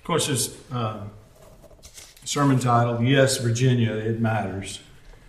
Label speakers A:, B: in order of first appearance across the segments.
A: course, there's a sermon titled, Yes, Virginia, It Matters.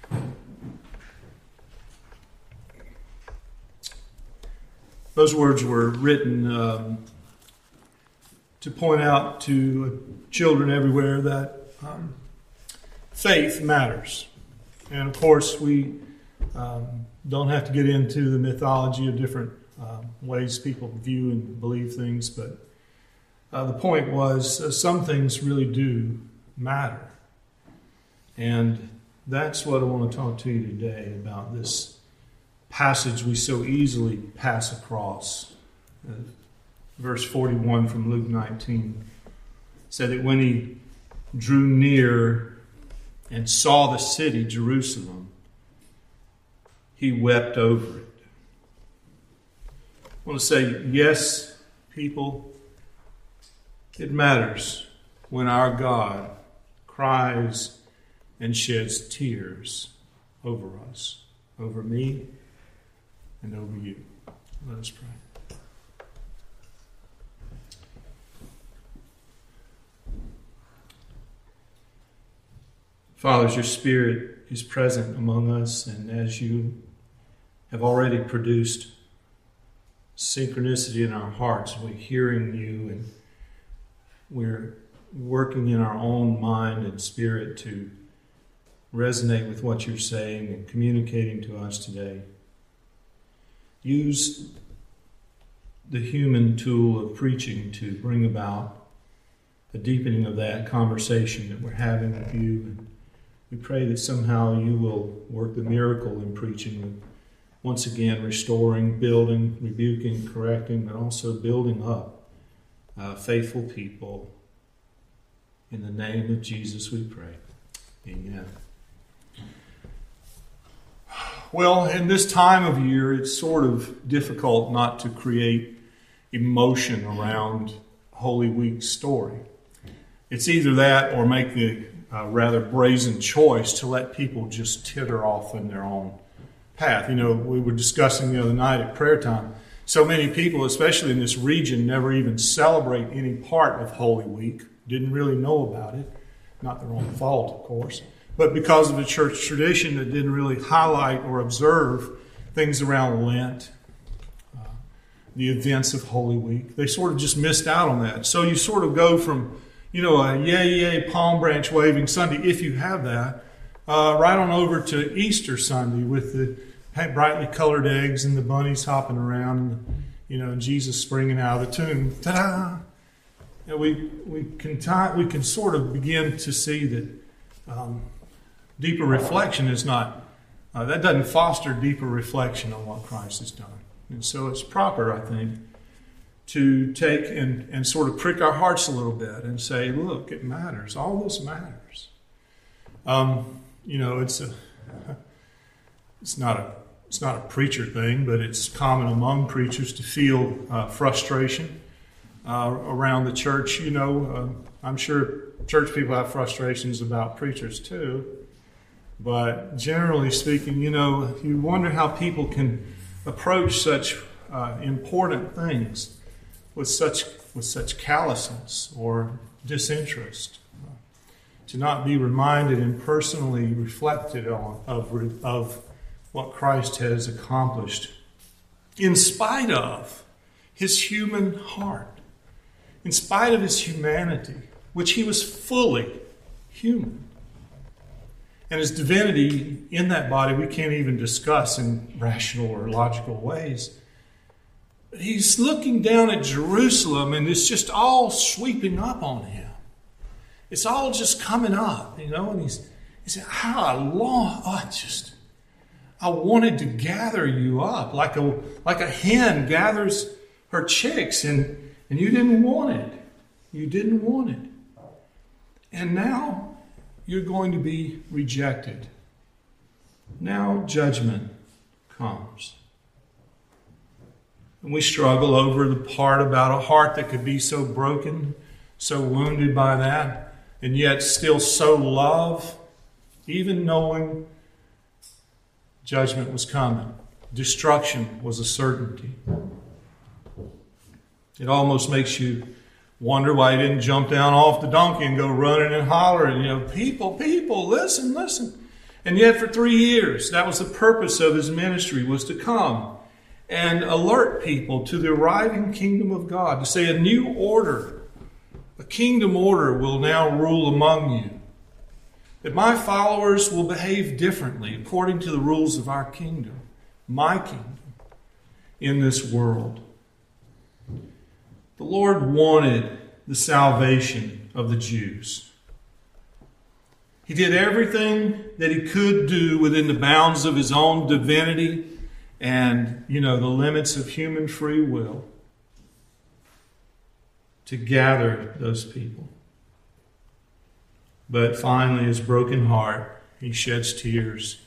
A: Those words were written to point out to children everywhere that faith matters. And of course, we don't have to get into the mythology of different ways people view and believe things, but the point was some things really do matter. And that's what I want to talk to you today about, this passage we so easily pass across. Verse 41 from Luke 19 said that when he drew near and saw the city, Jerusalem, he wept over it. I want to say, yes, people, it matters when our God cries and sheds tears over us, over me, and over you. Let us pray. Father, as your Spirit is present among us, and as you have already produced synchronicity in our hearts, we're hearing you and we're working in our own mind and spirit to resonate with what you're saying and communicating to us today. Use the human tool of preaching to bring about a deepening of that conversation that we're having with you. And we pray that somehow you will work the miracle in preaching, once again restoring, building, rebuking, correcting, but also building up faithful people. In the name of Jesus we pray. Amen. Well, in this time of year, it's sort of difficult not to create emotion around Holy Week story. It's either that or make the rather brazen choice to let people just titter off in their own path. You know, we were discussing the other night at prayer time, so many people, especially in this region, never even celebrate any part of Holy Week, didn't really know about it. Not their own fault, of course, but because of the church tradition that didn't really highlight or observe things around Lent, the events of Holy Week. They sort of just missed out on that. So you sort of go from, you know, a yay, palm branch waving Sunday, if you have that, right on over to Easter Sunday with the brightly colored eggs and the bunnies hopping around, and, you know, Jesus springing out of the tomb. Ta-da! You know, we can sort of begin to see that deeper reflection is not, that doesn't foster deeper reflection on what Christ has done. And so it's proper, I think, to take and sort of prick our hearts a little bit and say, look, it matters. All this matters. You know, it's not a preacher thing, but it's common among preachers to feel frustration around the church. You know, I'm sure church people have frustrations about preachers too. But generally speaking, you know, you wonder how people can approach such important things with such callousness or disinterest, to not be reminded and personally reflected on of what Christ has accomplished in spite of his human heart, in spite of his humanity, which he was fully human. And his divinity in that body we can't even discuss in rational or logical ways. But he's looking down at Jerusalem and it's just all sweeping up on him. It's all just coming up, you know, and he said, how I wanted to gather you up like a hen gathers her chicks, and you didn't want it. You didn't want it. And now you're going to be rejected. Now judgment comes. And we struggle over the part about a heart that could be so broken, so wounded by that, and yet still so love, even knowing judgment was coming. Destruction was a certainty. It almost makes you Wonder why he didn't jump down off the donkey and go running and hollering, people, listen, listen. And yet for 3 years, that was the purpose of his ministry, was to come and alert people to the arriving kingdom of God, to say a new order, a kingdom order will now rule among you. That my followers will behave differently according to the rules of our kingdom, my kingdom, in this world. The Lord wanted the salvation of the Jews. He did everything that he could do within the bounds of his own divinity and, the limits of human free will to gather those people. But finally, his broken heart, he sheds tears,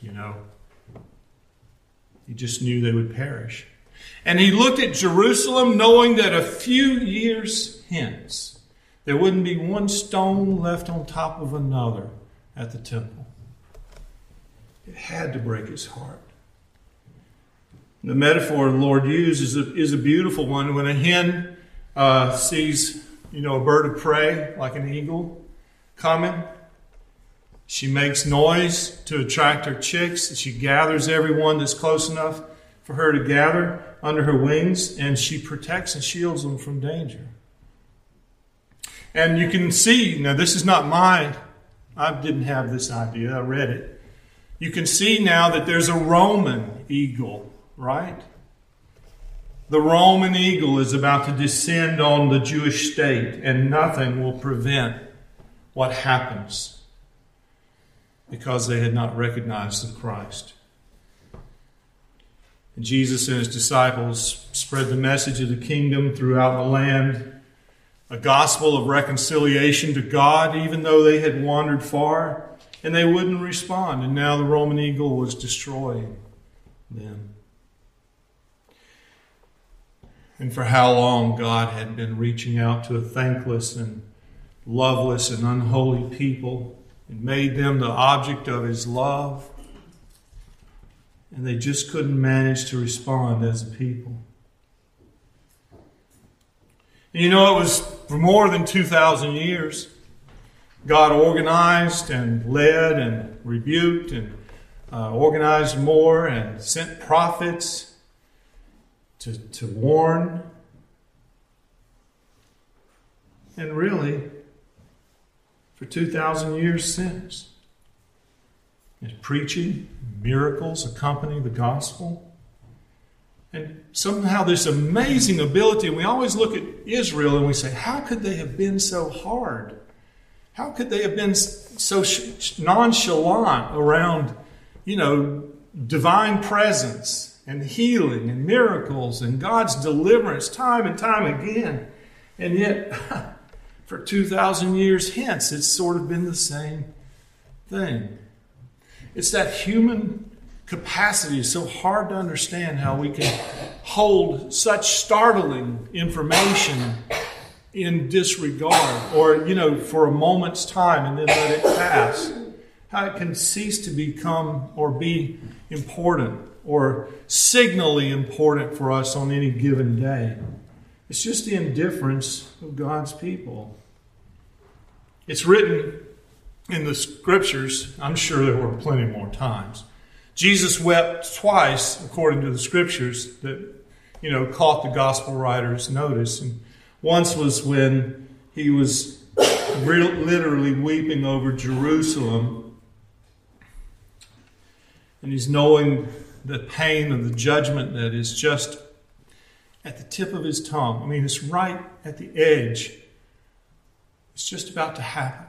A: He just knew they would perish. And he looked at Jerusalem knowing that a few years hence, there wouldn't be one stone left on top of another at the temple. It had to break his heart. The metaphor the Lord used is a beautiful one. When a hen sees, a bird of prey, like an eagle, coming, she makes noise to attract her chicks. She gathers everyone that's close enough for her to gather under her wings, and she protects and shields them from danger. And you can see, now this is not mine. I didn't have this idea. I read it. You can see now that there's a Roman eagle, right? The Roman eagle is about to descend on the Jewish state, and nothing will prevent what happens because they had not recognized the Christ. And Jesus and his disciples spread the message of the kingdom throughout the land, a gospel of reconciliation to God, even though they had wandered far, and they wouldn't respond. And now the Roman eagle was destroying them. And for how long God had been reaching out to a thankless and loveless and unholy people and made them the object of his love. And they just couldn't manage to respond as a people. And it was for more than 2,000 years. God organized and led and rebuked and organized more and sent prophets to warn. And really, for 2,000 years since, preaching, miracles accompany the gospel. And somehow this amazing ability, and we always look at Israel and we say, how could they have been so hard? How could they have been so nonchalant around, divine presence and healing and miracles and God's deliverance time and time again? And yet, for 2,000 years hence, it's sort of been the same thing. It's that human capacity is so hard to understand, how we can hold such startling information in disregard or, for a moment's time and then let it pass. How it can cease to become or be important or signally important for us on any given day. It's just the indifference of God's people. It's written in the scriptures, I'm sure there were plenty more times. Jesus wept twice, according to the scriptures, that, caught the gospel writers' notice. And once was when he was literally weeping over Jerusalem. And he's knowing the pain of the judgment that is just at the tip of his tongue. It's right at the edge. It's just about to happen.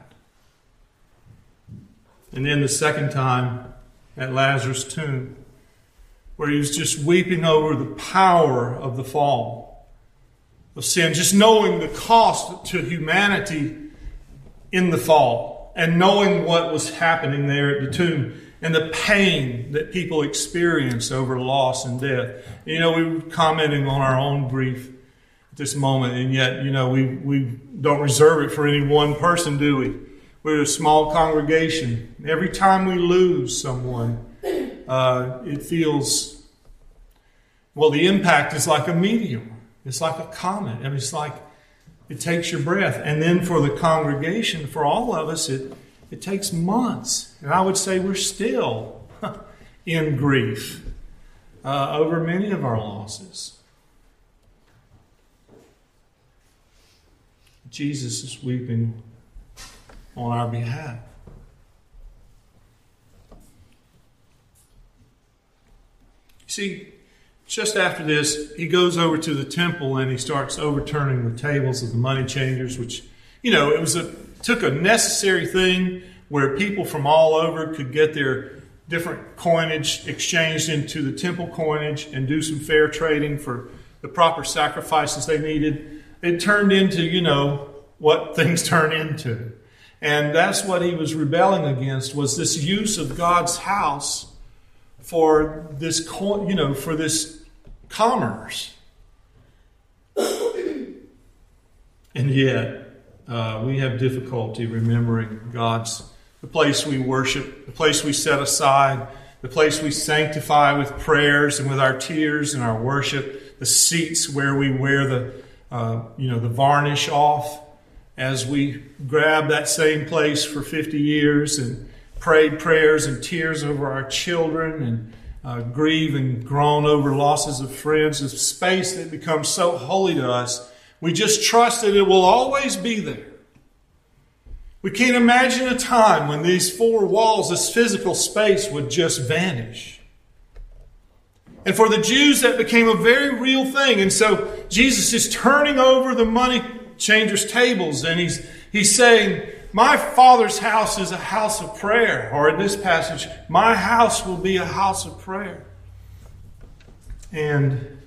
A: And then the second time at Lazarus' tomb, where he was just weeping over the power of the fall of sin, just knowing the cost to humanity in the fall, and knowing what was happening there at the tomb, and the pain that people experience over loss and death. We were commenting on our own grief at this moment, and yet, we don't reserve it for any one person, do we? We're a small congregation. Every time we lose someone, it feels, the impact is like a meteor. It's like a comet. It's like it takes your breath. And then for the congregation, for all of us, it takes months. And I would say we're still in grief over many of our losses. Jesus is weeping on our behalf. See, just after this, he goes over to the temple and he starts overturning the tables of the money changers, which, it took a necessary thing where people from all over could get their different coinage exchanged into the temple coinage and do some fair trading for the proper sacrifices they needed. It turned into, what things turn into. And that's what he was rebelling against, was this use of God's house for this, for this commerce. And yet, we have difficulty remembering the place we worship, the place we set aside, the place we sanctify with prayers and with our tears and our worship, the seats where we wear the varnish off as we grab that same place for 50 years and prayed prayers and tears over our children and grieve and groan over losses of friends, a space that becomes so holy to us, we just trust that it will always be there. We can't imagine a time when these four walls, this physical space, would just vanish. And for the Jews, that became a very real thing. And so Jesus is turning over the money changers' tables, and he's saying, my Father's house is a house of prayer. Or in this passage, my house will be a house of prayer. And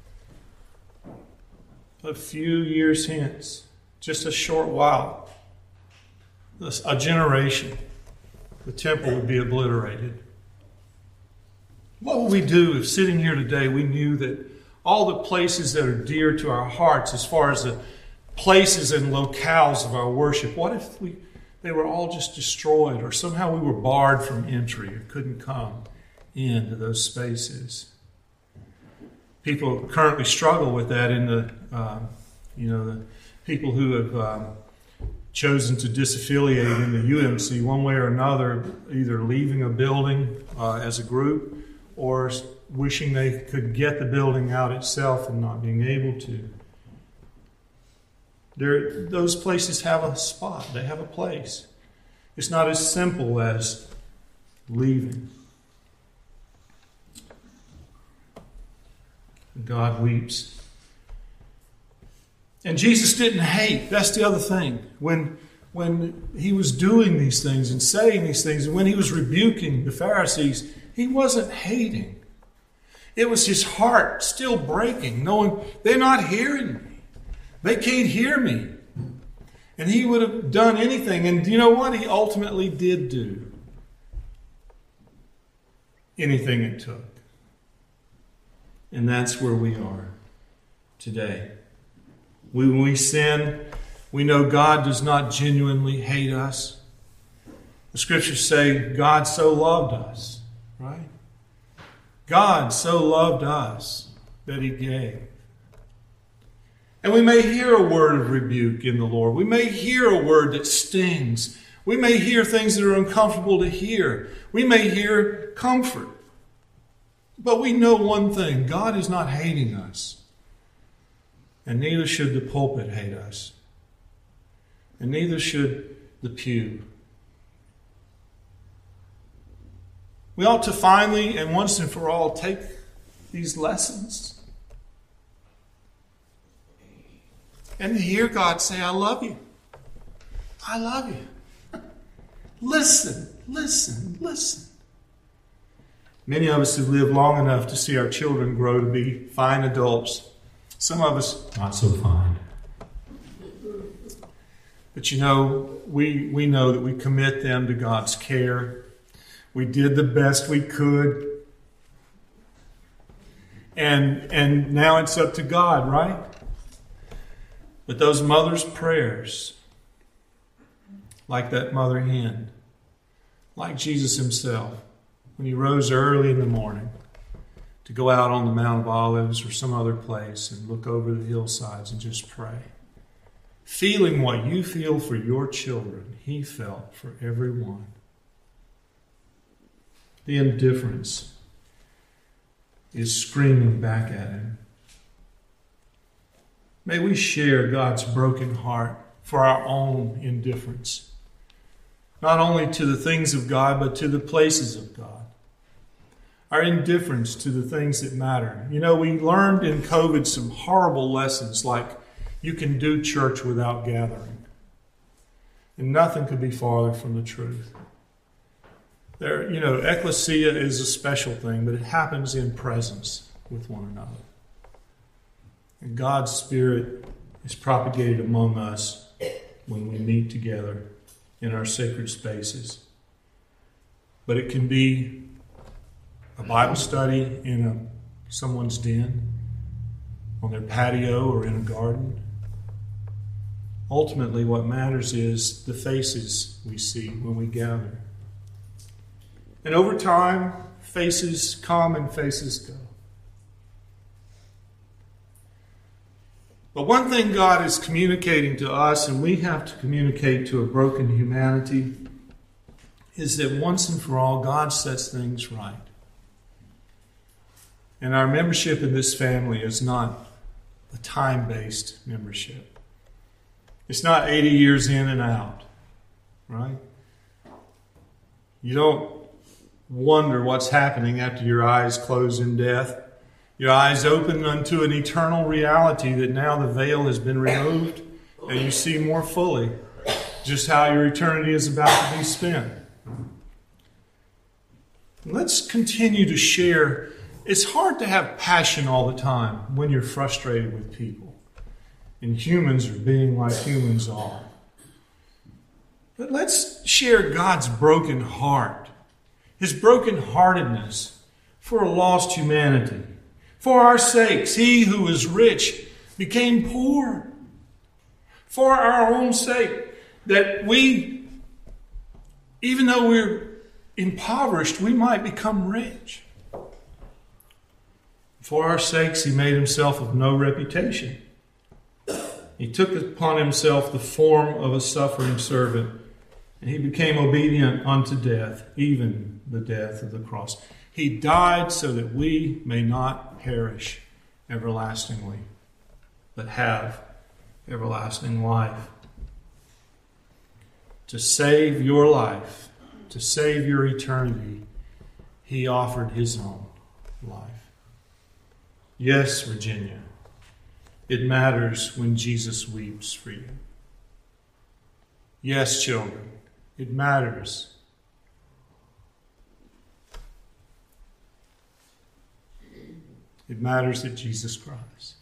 A: a few years hence, just a short while, a generation, the temple would be obliterated. What would we do if sitting here today we knew that all the places that are dear to our hearts as far as the places and locales of our worship, what if they were all just destroyed, or somehow we were barred from entry or couldn't come into those spaces? People currently struggle with that in the people who have chosen to disaffiliate in the UMC one way or another, either leaving a building as a group or wishing they could get the building out itself and not being able to. Those places have a spot. They have a place. It's not as simple as leaving. God weeps. And Jesus didn't hate. That's the other thing. When he was doing these things and saying these things, and when he was rebuking the Pharisees, he wasn't hating. It was his heart still breaking, knowing they're not hearing me. They can't hear me. And he would have done anything. And you know what? He ultimately did do anything it took. And that's where we are today. When we sin, we know God does not genuinely hate us. The scriptures say God so loved us, right? God so loved us that he gave. And we may hear a word of rebuke in the Lord. We may hear a word that stings. We may hear things that are uncomfortable to hear. We may hear comfort. But we know one thing. God is not hating us. And neither should the pulpit hate us. And neither should the pew. We ought to finally and once and for all take these lessons and hear God say, I love you. I love you. Listen, listen, listen. Many of us have lived long enough to see our children grow to be fine adults. Some of us, not so fine. But we know that we commit them to God's care. We did the best we could. And now it's up to God, right? But those mothers' prayers, like that mother hen, like Jesus himself, when he rose early in the morning to go out on the Mount of Olives or some other place and look over the hillsides and just pray. feeling what you feel for your children, he felt for everyone. The indifference is screaming back at him. May we share God's broken heart for our own indifference, not only to the things of God, but to the places of God. Our indifference to the things that matter. You know, we learned in COVID some horrible lessons, like you can do church without gathering. And nothing could be farther from the truth. Ecclesia is a special thing, but it happens in presence with one another. And God's Spirit is propagated among us when we meet together in our sacred spaces. But it can be a Bible study in someone's den, on their patio, or in a garden. Ultimately, what matters is the faces we see when we gather. And over time, faces come and faces go. But one thing God is communicating to us, and we have to communicate to a broken humanity, is that once and for all, God sets things right. And our membership in this family is not a time-based membership. It's not 80 years in and out, right? You don't wonder what's happening after your eyes close in death. Your eyes open unto an eternal reality that now the veil has been removed and you see more fully just how your eternity is about to be spent. Let's continue to share. It's hard to have passion all the time when you're frustrated with people. And humans are being like humans are. But let's share God's broken heart, His brokenheartedness for a lost humanity. For our sakes, He who is rich became poor. For our own sake, that we, even though we're impoverished, we might become rich. For our sakes, He made Himself of no reputation. He took upon Himself the form of a suffering servant, and He became obedient unto death, even the death of the cross. He died so that we may not perish everlastingly, but have everlasting life. To save your life, to save your eternity, He offered His own life. Yes, Virginia, it matters when Jesus weeps for you. Yes, children, it matters. It matters that Jesus cries.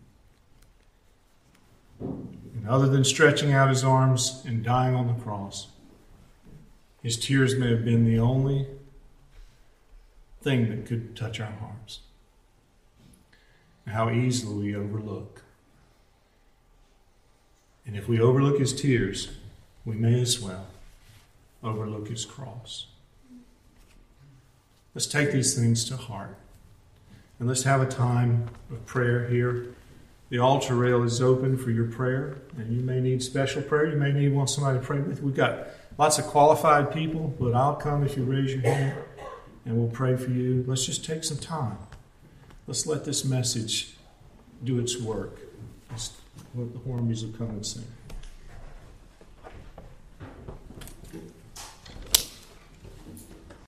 A: And other than stretching out His arms and dying on the cross, His tears may have been the only thing that could touch our hearts. And how easily we overlook. And if we overlook His tears, we may as well overlook His cross. Let's take these things to heart. And let's have a time of prayer here. The altar rail is open for your prayer. And you may need special prayer. You may want somebody to pray with. We've got lots of qualified people, but I'll come if you raise your hand. And we'll pray for you. Let's just take some time. Let's let this message do its work. Let's let the horn music come and sing.